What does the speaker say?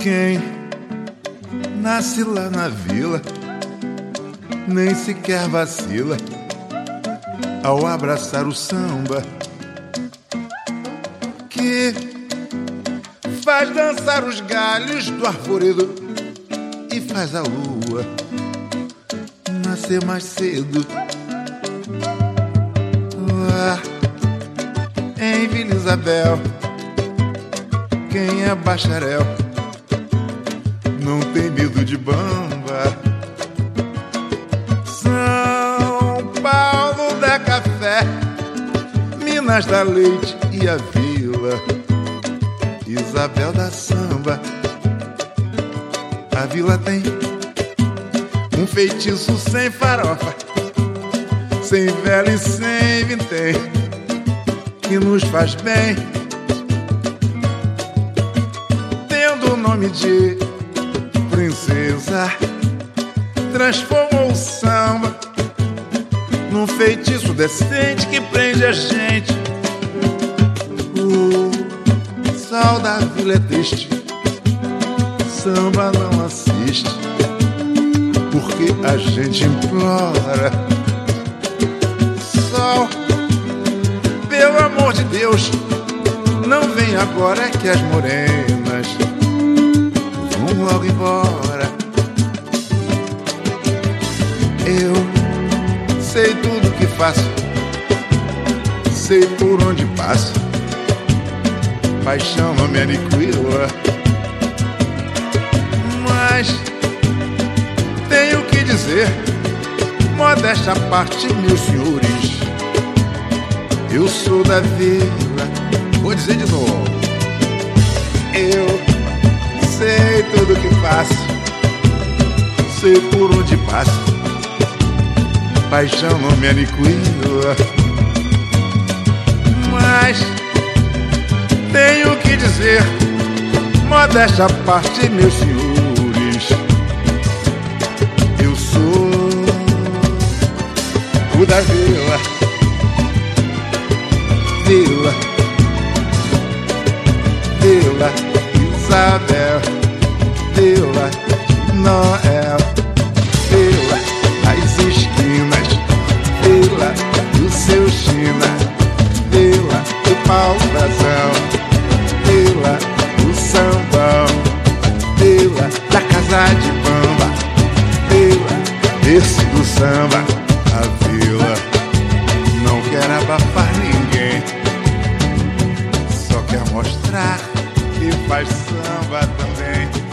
Quem nasce lá na vila nem sequer vacila ao abraçar o samba, que faz dançar os galhos do arvoredo e faz a lua nascer mais cedo. Lá em Vila Isabel, quem é bacharel não tem medo de bamba. São Paulo dá café, Minas dá leite e a Vila Isabel dá samba. A Vila tem um feitiço sem farofa, sem vela e sem vintém, que nos faz bem, tendo o nome de princesa, transformou o samba num feitiço decente que prende a gente. O sol da vila é triste, samba não assiste, porque a gente implora. Sol, pelo amor de Deus, não vem agora que as morenas vão logo embora. Eu sei tudo que faço, sei por onde passo, paixão não me aniquila, mas tenho que dizer, modéstia à parte, meus senhores, eu sou da vila. Vou dizer de novo. Eu sei tudo que faço, sei por onde passo, paixão não me aniquila, mas tenho que dizer, modéstia à parte, meus senhores, eu sou o da vila. Vila, Vila Isabel, Vila Noel, Vila das esquinas, Vila do seu China, Vila do pau-brasão, Vila do sambão, Vila da casa de bamba, Vila berço do samba. A vila não quer abafar ninguém, só quer mostrar que faz samba também.